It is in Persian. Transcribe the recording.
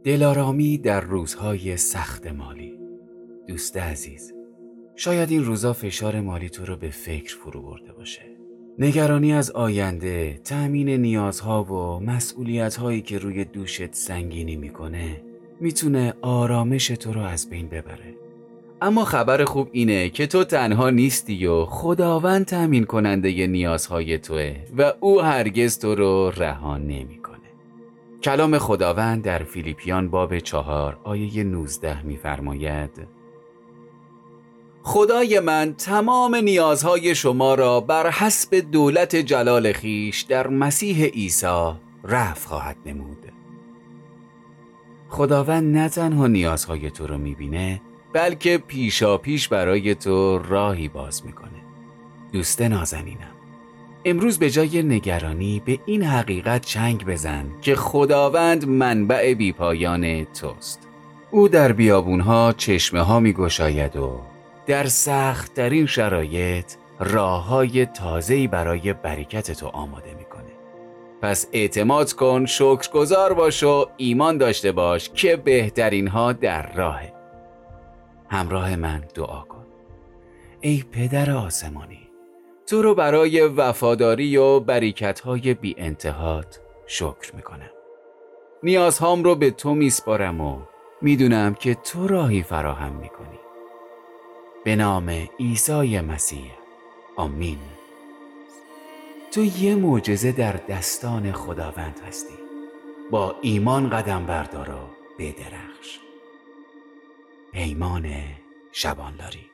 دلارامی در روزهای سخت مالی. دوست عزیز، شاید این روزا فشار مالی تو رو به فکر فرو برده باشه. نگرانی از آینده، تأمین نیازها و مسئولیت‌هایی که روی دوشت سنگینی میکنه میتونه آرامش تو رو از بین ببره. اما خبر خوب اینه که تو تنها نیستی و خداوند تأمین کننده نیازهای توه و او هرگز تو رو رها نمیکنه. کلام خداوند در فیلیپیان باب 4 آیه 19 می‌فرماید: خدای من تمام نیازهای شما را بر حسب دولت جلال خیش در مسیح عیسی رفع خواهد نمود. خداوند نه تنها نیازهای تو رو می‌بینه، بلکه پیشا پیش برای تو راهی باز می‌کنه. دوست نازنینم، امروز به جای نگرانی به این حقیقت چنگ بزن که خداوند منبع بیپایان توست. او در بیابونها چشمه ها می گشاید و در سخت ترین شرایط راه های تازه‌ای برای برکت تو آماده می کنه. پس اعتماد کن، شکرگزار باش و ایمان داشته باش که بهترین ها در راهه. همراه من دعا کن. ای پدر آسمانی، تو رو برای وفاداری و برکت‌های بی انتهات شکر میکنم. نیازهام رو به تو میسپارم و میدونم که تو راهی فراهم میکنی. به نام عیسی مسیح، آمین. تو یه معجزه در دستان خداوند هستی. با ایمان قدم بردار و بدرخش. پیمان شبانلاری.